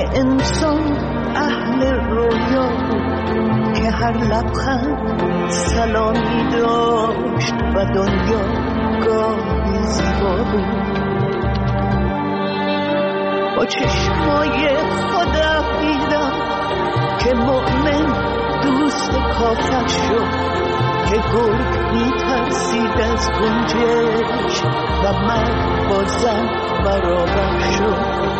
که انسان اهل رویا بود، که هر لبخند سلامی داشت و دنیا گاهی زیبا بود. با چشمای خودم دیدم که مؤمن دوست کافر شد، که گرگ می‌ترسید از گنجشک و مرد با زن برابر شد.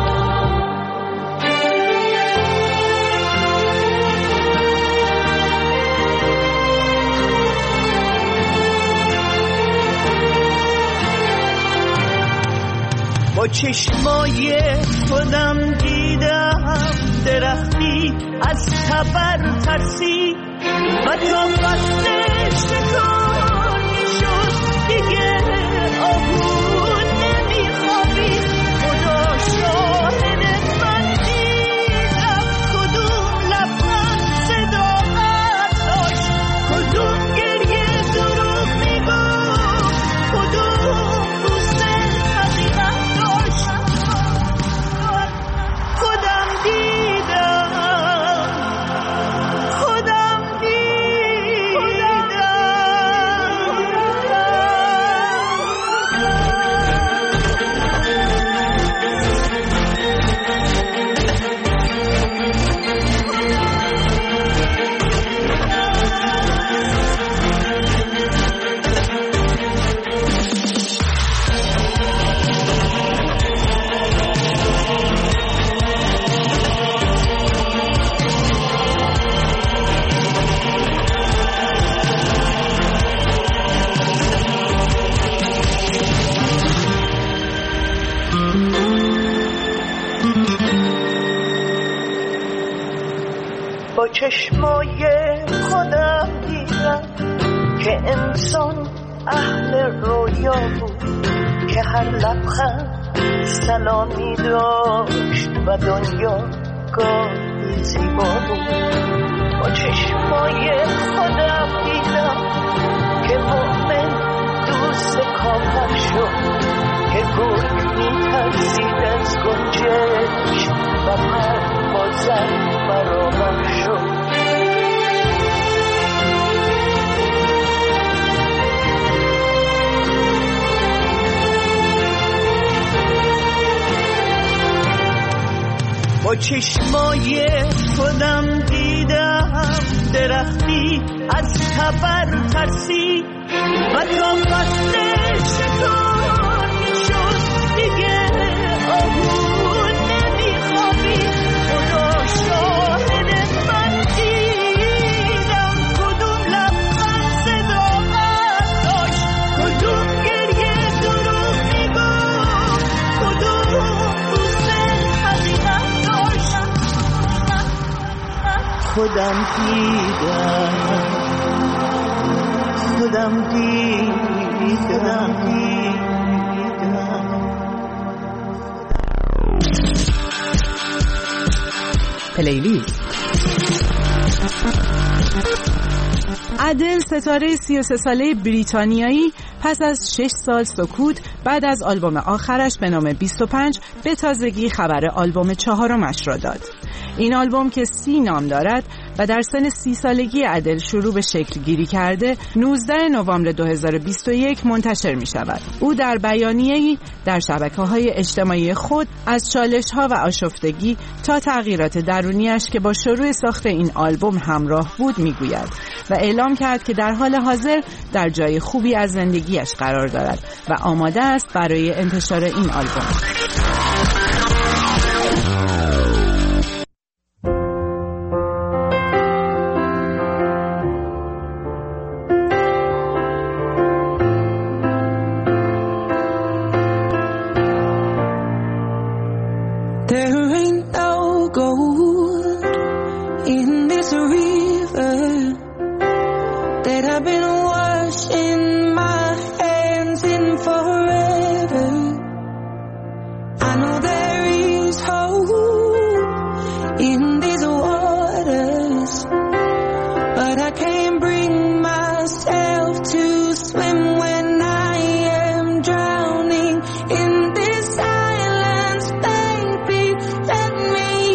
با چشمای خودم دیدم درختی از تبر ترسی و تا فصلش شکار میشد دیگه آبون نمیخوابی. خدا شاهد من دیدم کدوم لبخند صداقت داشت، کدوم گریه دروغ میگفت، کدوم بوسه حقیقت داشت. خودم دیدم با چشمای خودم دیدم که انسان اهل رویا بود، که هر لبخند سلامی داشت و دنیا گاهی زیبا بود. با چشمای خودم دیدم که مؤمن دوست کافر شد، که گرگ می‌ترسید از گنجشک و مرد با زن برابر شد. با چشمای خودم دیدم درختی از تبر ترسی و تا فصلش شکار میشد دیگه آبون نمیخوابی. خدا شاهد من دیدم کدوم لبخند صداقت داشت، کدوم گریه دروغ میگفت، کدوم بوسه حقیقت داشت. خودم دیدم پلیلیست. ادل ستاره 33 ساله بریتانیایی پس از 6 سال سکوت بعد از آلبوم آخرش به نام 25 به تازگی خبر آلبوم 4مش را داد. این آلبوم که 30 نام دارد و در سن 30 سالگی ادل شروع به شکل گیری کرده 19 نوامبر 2021 منتشر می شود. او در بیانیه‌ای در شبکه‌های اجتماعی خود از چالش‌ها و آشفتگی تا تغییرات درونیش که با شروع ساخت این آلبوم همراه بود میگوید و اعلام کرد که در حال حاضر در جای خوبی از زندگیش قرار دارد و آماده است برای انتشار این آلبوم. Let me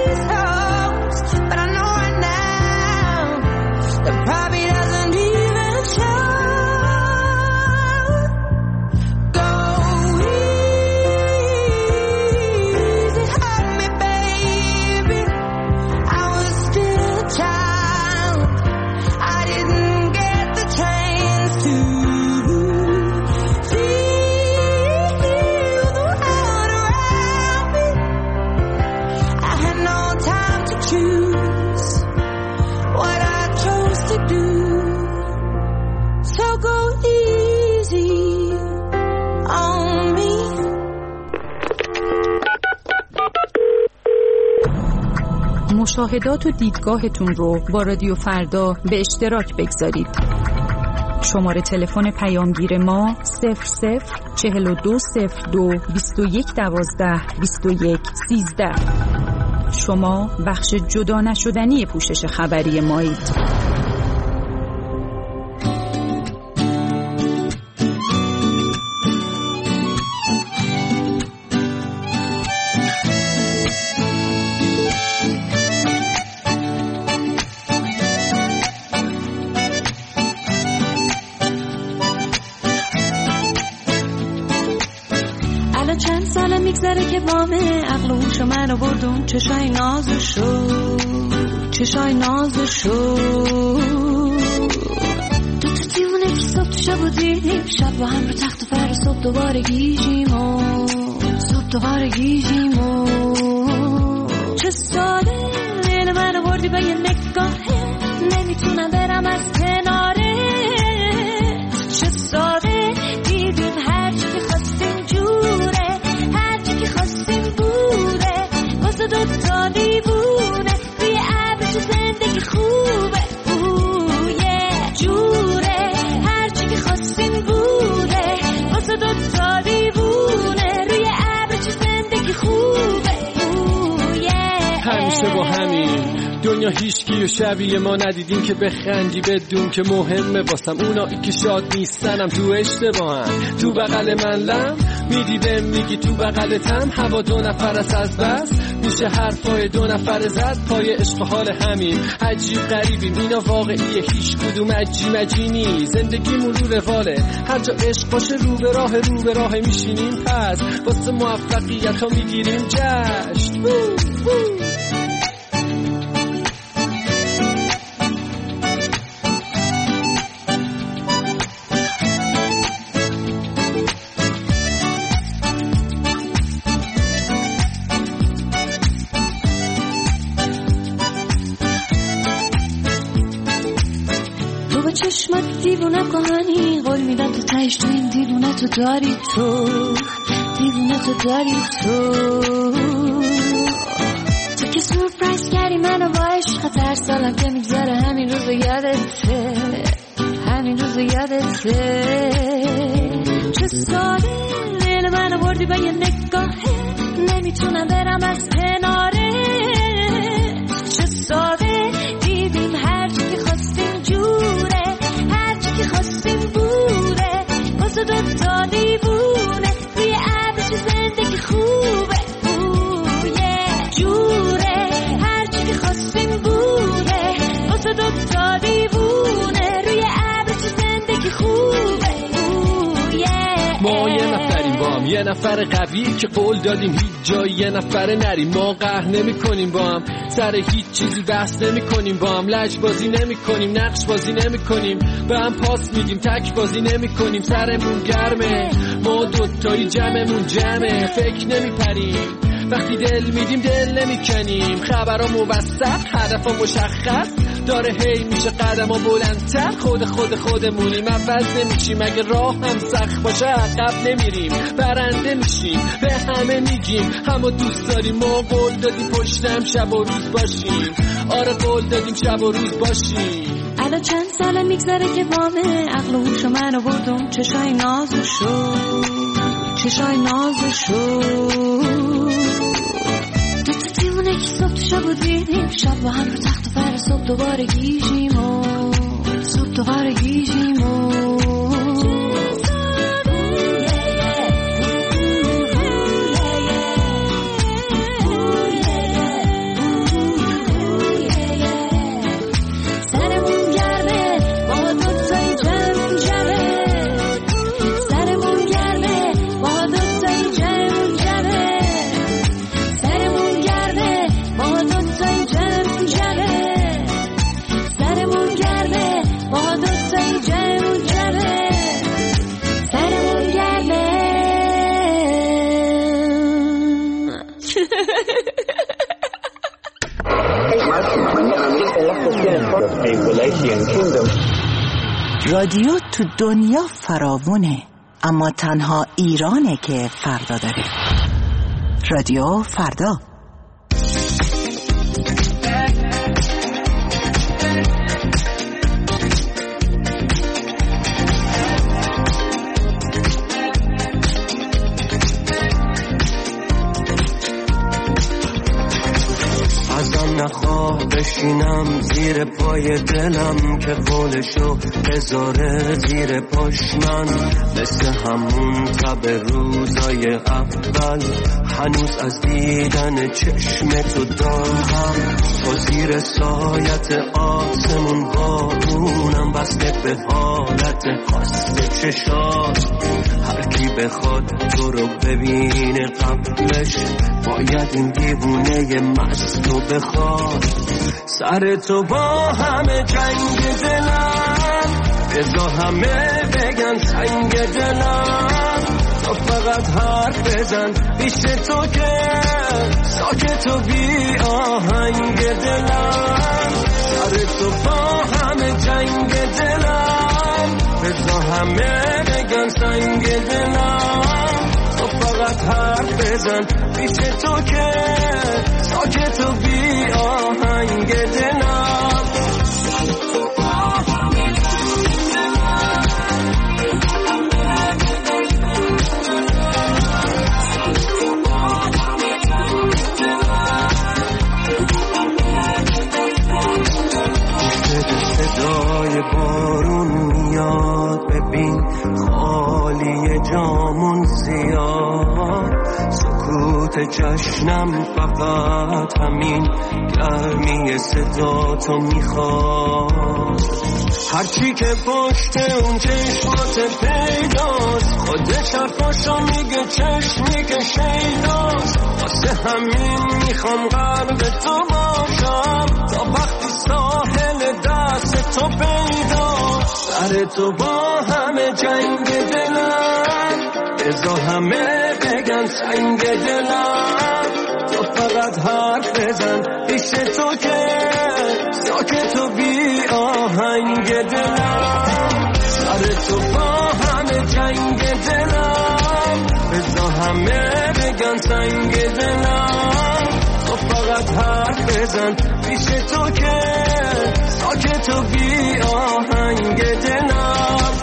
these hoes, but I know right now that probably doesn't even show. Go easy, hurt me, baby. I was still a child. I didn't get the chance to feel the world around me. I had no time to choose what I chose to do. So go easy on me. مشاهدات و دیدگاهتون رو با رادیو فردا به اشتراک بگذارید. شماره تلفن پیامگیر ما 00420221122113. شما بخش جدا نشدنی پوشش خبری مایید. چند ساله میگذره که وامه عقل و هوش منو بردون چشای نازشو دو تا دیوونه که صبح تو شب و دیدیم شب با هم رو تخت و فر صبح دوباره گیجیم چه ساله دل منو بردی با یه نگاهه نمیتونم برم از کناره چه ساده دیدیم هرچی که خواستیم جوره هرچی که خواستیم بوده واسه دوتا دیوونه روی ابر تو زندگی خوبه جوره هرچی که خواستیم بوده واسه دوتا دیوونه روی ابر تو زندگی خوبه همیشه با همین دنیا هیچکی و شبیه ما ندیدیم که بخندی بدون که مهمه واسم اونایی که شاد نیستنم تو اشتباهن تو بغل من لم میدی بهم میگی تو بغلتم هوا دو نفر است از بس میشه حرفای دو نفر زد پای عشق حال همین عجیب غریبیم اینا واقعیه هیچ کدوم عجی نی زندگیمون رو رواله هر جا عشق باشه رو به راه میشینیم پس واسه موفقیت ها میگیریم جشن چشمت دیوونه کهانی قول میدم تو تهش تو این دیوونه تو داری تو که سورپرایز کردی منو با عشق هر سالم که میگذره همین روز یادته چه ساله دل منو بردی با یه نگاهه نمیتونم برم از کناره چه ساده دیدیم هرچی که خواستیم جوره هرچی که خواستیم بوده واسه دوتا دیوونه روی ابر تو زندگی خوبه جوره هرچی که خواستیم بوده واسه دوتا دیوونه روی ابر تو زندگی خوبه ما یه نفریم با هم یه نفر قوی که قول دادیم هیچ جایی یه نفر نریم ما قهر نمی کنیم با هم سر هیچ چیزی بحث نمی کنیم با هم لج بازی نمی کنیم نقش بازی نمی کنیم به هم پاس میدیم تک بازی نمی کنیم سرمون گرمه ما دوتایی جمعمون جمعه فکر نمی پریم وقتی دل میدیم دل نمی کنیم خبرها موثق هدفها مشخص داره هی میشه قدم ها بلندتر خودمونیم عوض نمیشیم اگه راه هم سخت باشه عقب نمیریم برنده میشیم به همه میگیم همه دوست داریم ما قول دادیم پشتم شب و روز باشیم آره قول دادیم شب و روز باشیم الان چند ساله میگذره که وامه عقل و هوش منو بردم چشای نازشو دو تا دیوونه که صبح تو شب و دیدیم شب با هم رو تخت و فر صبح دوباره گیجیم رادیو تو دنیا فراوونه، اما تنها ایرانه که فردا داره. رادیو فردا. نخواه بشینم زیر پای دلم که قولشو بذاره زیر پاش من، مثل همون تب روزای اول هنوز از دیدن چشم تو دارم. تو زیر سایت آسمون بارونم بسته به حالت خاص چشات، هر کی بخواد تو رو ببینه قبلش باید این دیوونه مستو بخواد. سر تو با همه جنگ دلم، بذار همه بگن سنگ دلم، تو فقط حرف بزن پیش تو که ساکت و بی آهنگ دلم. سر تو با همه جنگ دلم، بذار همه بگن سنگ دلم، تو فقط حرف بزن پیش تو که ساکت و بی آهنگ دلم. صدای بارون میاد، ببین خالی جامون زیاد، سکوت جشنم فقط همین گرمی صدا تو میخواد. هرچی که پشت اون چشمات پیداست، خودش حرفاشو میگه چشمی که شیداست، واسه همین میخوام قلب تو باشم تا وقتی ساحل دست تو پیداست. سر تو با همه جنگ دلم، بذار همه بگن سنگ دلم، تو فقط حرف بزن پیش تو که ساکت و بی آهنگ دلم. سر تو با همه جنگ دلم، بذار همه بگن سنگ دلم، تو فقط حرف بزن پیش تو که ساکت و بی آهنگ دلم.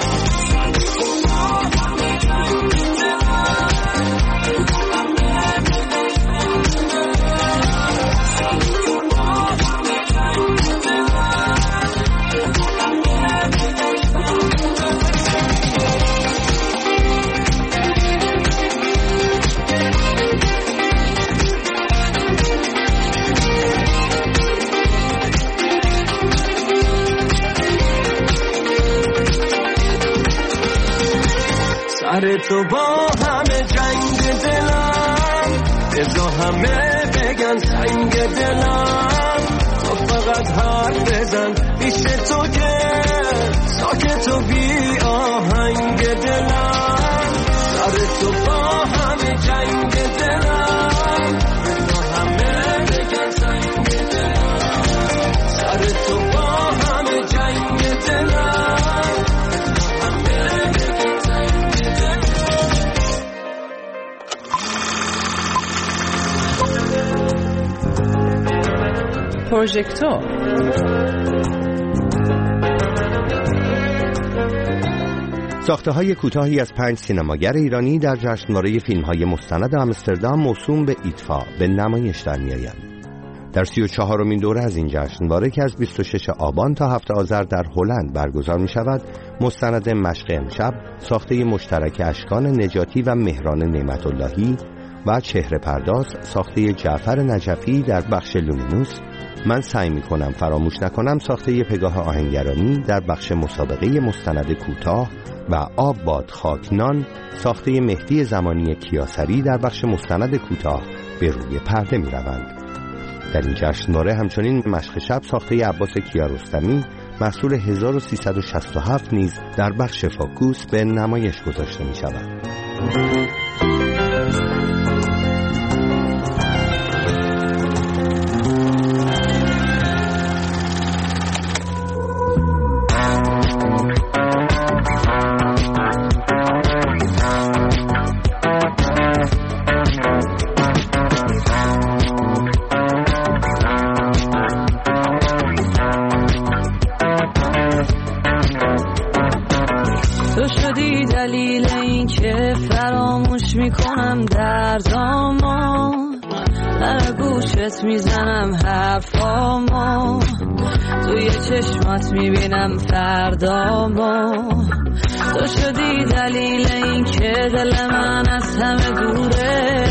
سر تو با همه جنگ دلم، بذار همه بگن سنگ دلم، تو فقط حرف بزن پیش تو که ساکت و بی آهنگ دلم. سر تو با همه جنگ دلم، بذار همه بگن سنگ دلم. سر تو با همه جنگ دلم، پروژکتور. ساخته‌های کوتاهی از 5 سینماگر ایرانی در جشنواره فیلم‌های مستند آمستردام موسوم به ایتفا به نمایش در می‌آیند. در 34مین دوره از این جشنواره که از 26 آبان تا 7 آذر در هلند برگزار می‌شود، مستند مشق امشب ساخته مشترک اشکان نجاتی و مهران نعمت‌اللهی و چهره پرداز ساخته جعفر نجفی در بخش لومینوس، من سعی می‌کنم فراموش نکنم ساخته پگاه آهنگرانی در بخش مسابقه مستند کوتاه و آب باد خاکنان ساخته مهدی زمانی کیاسری در بخش مستند کوتاه به روی پرده می‌روند. در این جشنواره همچنین مشق شب ساخته عباس کیارستمی محصول 1367 نیز در بخش فوکوس به نمایش گذاشته می‌شود. میکنم دردامو، در گوشت میزنم حرفامو، توی چشمات میبینم فردامو. تو شدی دلیل این که دل من از همه دوره،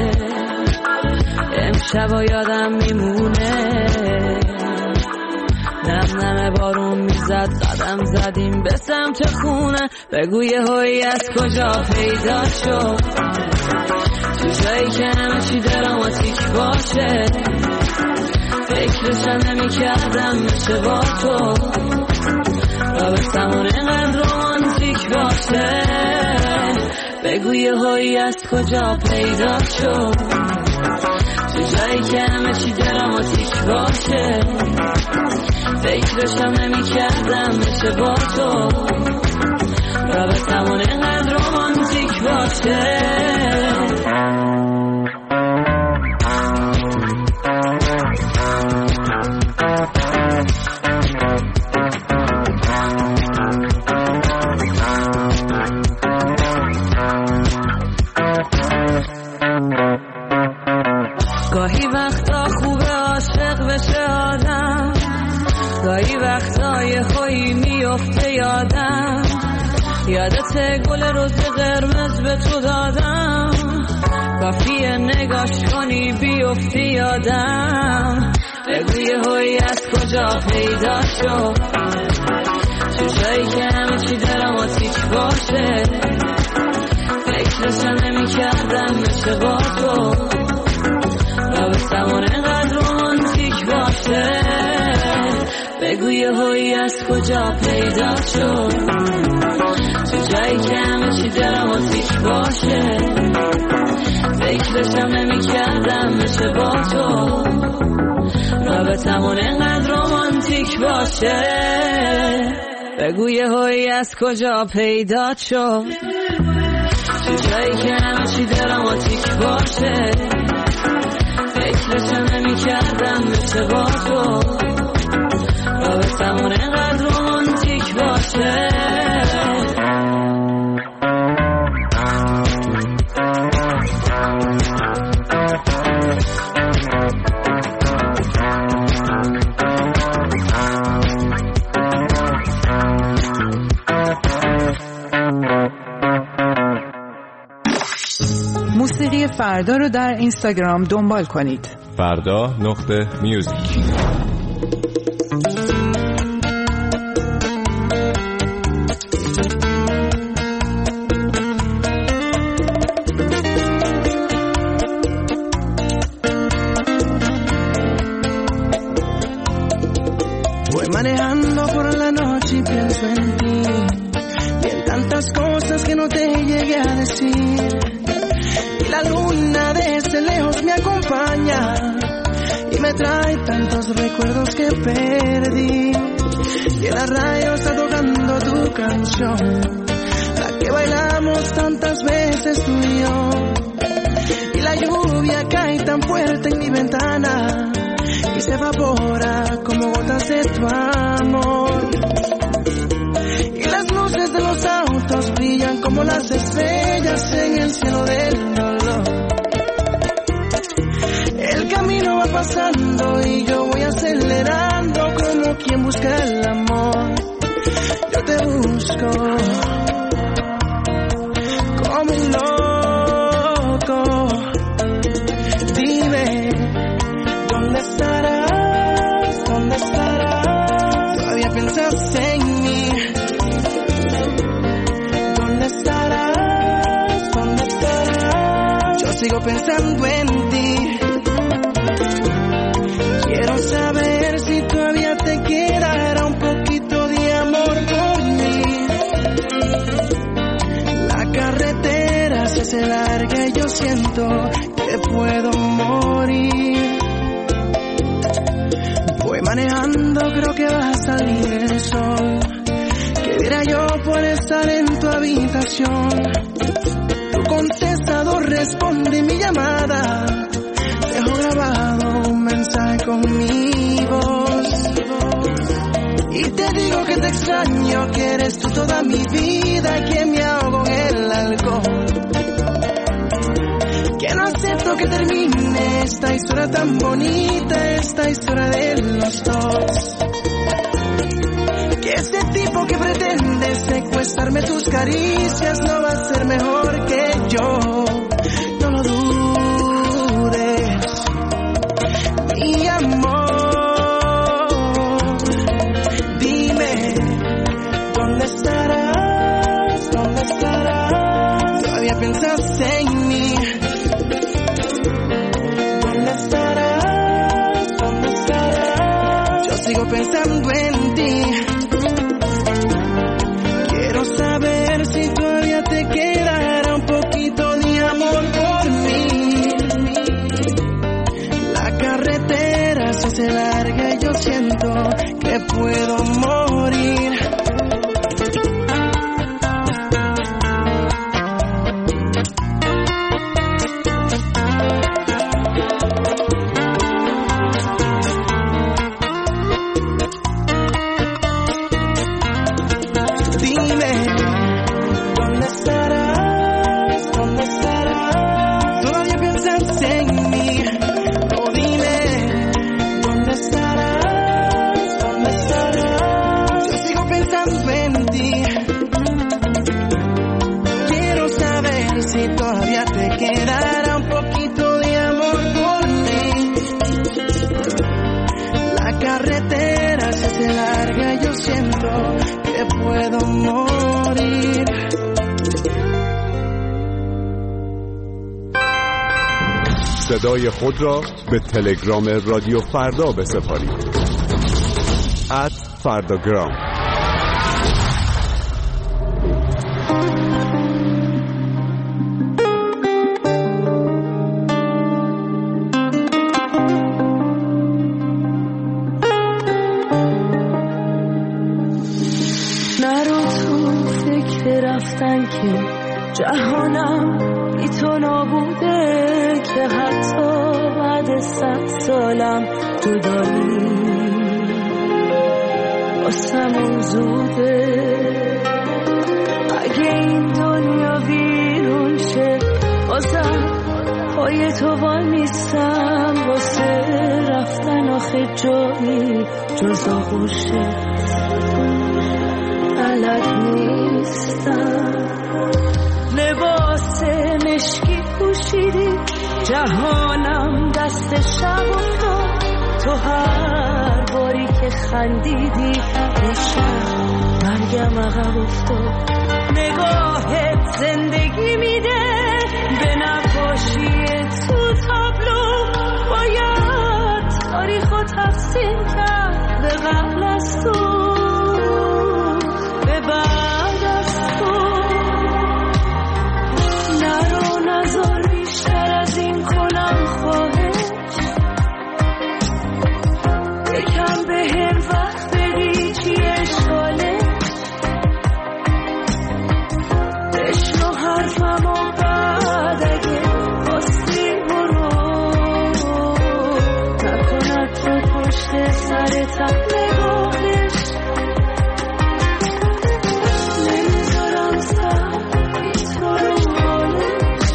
امشب یادم میمونه. نم نم بارون میزد، قدم زدیم به سمت خونه. بگو یه هایی از کجا پیدا شد، تو جایی که همه چی دراماتیک باشه. فکرشم نمی کردم میشه با تو رابطمون اینقدر رومانتیک باشه. بگو یه هایی از کجا پیدا شد، تو جایی که همه چی دراماتیک باشه. فکرشم نمی کردم میشه با تو رابطمون اینقدر رومانتیک باشه. گاهی وقتا خوبه عاشق بشه آدم، گاهی وقتا یه خویی میفته یادم. یادت گل روز قرمز به تو دادم، کافیه نگاش کنی بیفتی یادم. بگو یه هایی از کجا پیدا شد، تو جایی که همه چی دراماتیک باشه. فکرشم نمی کردم میشه با تو رابطمون اینقدر رومانتیک باشه. بگو یه هایی از کجا پیدا شد، تو جایی که همه چی دراماتیک باشه. فکرشم نمی کردم میشه با تو رابطمون اینقدر رومانتیک باشه. بگو یه هایی از کجا پیدا شد، تو جایی که همه چی دراماتیک باشه. فکرشم نمی کردم میشه با تو رابطمون اینقدر رومانتیک باشه. موسیقی فردا رو در اینستاگرام دنبال کنید. فردا.music. Voy manejando por la noche y pienso en ti, y en tantas cosas que no te llegué a decir. Y la luna desde lejos me acompaña y me trae tantos recuerdos que perdí. Y en la radio está tocando tu canción, la que bailamos tantas veces tú y yo. Y la lluvia cae tan fuerte en mi ventana y se evapora como gotas de tu amor. Y las luces de los autos brillan como las estrellas en el cielo del dolor. El camino va pasando y yo voy acelerando como quien busca el amor. Yo te busco como un loco. Dime, ¿dónde estarás? ¿Dónde estarás? Todavía piensas en mí. ¿Dónde estarás? ¿Dónde estarás? Yo sigo pensando en ti. Quiero saber si todavía te quedará un poquito de amor por mí. La carretera se hace larga y yo siento que puedo morir. Voy manejando, creo que va a salir el sol. ¿Qué dirá yo por estar en tu habitación? Tu contestador responde mi llamada. Dejo grabado un mensaje con mi voz. Y te digo que te extraño, que eres tú toda mi vida, que me ahogo en el alcohol. esta historia tan bonita, esta historia de los dos. Que ese tipo que pretende secuestrarme tus caricias no va a ser mejor que yo. No lo dudes, mi amor. Dime, ¿dónde estarás? ¿Dónde estarás? Todavía pensas en mí. ¿Dónde estarás? ¿Dónde estarás? Yo sigo pensando en ti. Quiero saber si todavía te quedará un poquito de amor por mí. La carretera se hace larga y yo siento que puedo morir. صدای خود را به تلگرام رادیو فردا بسپارید. @فرداگرام. نرو تو فکر رفتن که جهانم بی تو نابوده، که حتی بعد 100 سالم جدایی واسمون زوده. اگه این دنیا ویرون شه بازم پای تو وای میستم، واسه رفتن آخه جایی جز آغوشه بلد نیستم. لباس مشکی پوشیدی، جهانم دست شب افتاد. تو هر باری که خندیدی به شب مرگم عقب افتاد. نگاهت زندگی میده به نقاشی تو تابلو، باید تاریخو تقسیم کرد به قبل از تو به بعد از تو. نرو نذار بیشتر از این کنم خواهش، یکم به هم وقت بدی چی اشکاله. بشنو حرفم و بعد اگه خواستی برو، نکند تو پشت سرتم نگاهش. نمیذارم سختی تو رو حالش،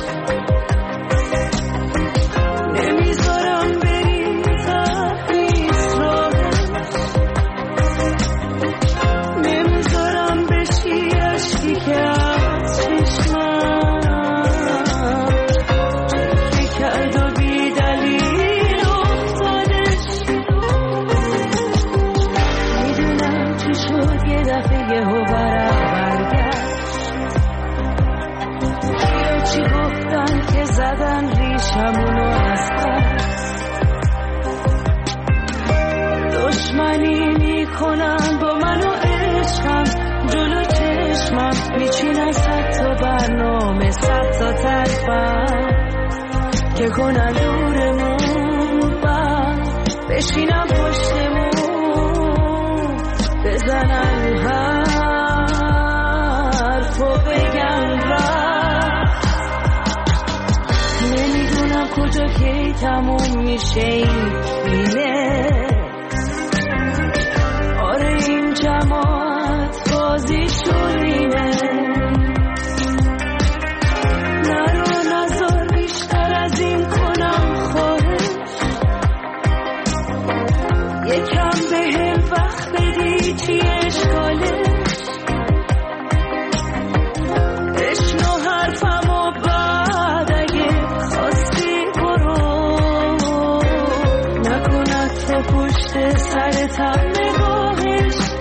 نمیذارم بری تحریز راهش، نمیذارم بشی عشقی که از چشمم چکی کرد و بی دلیل افتادش. میدونم چی شد یه دفعه یهو برگشت، یا چی گفتن که زدن ریشمونو از پس. دشمنی میکنن با من و عشقم، جلو چشمم میچینن 100 تا برنامه، 100 تا تلفن که کنن دورمون، بعد بشینم پشتمون بزنن حرف و بگن رفت. نمیدونم کجا کی تموم میشه این فیلم. آره این جماعت بازی شورینه. نرو نذار بیشتر از این کنم خواهش، یکم به هم وقت بدی چی اشکالش بشنو حرفم و بعد اگه خواستی برو نکند تو پشت سرتم نگاهش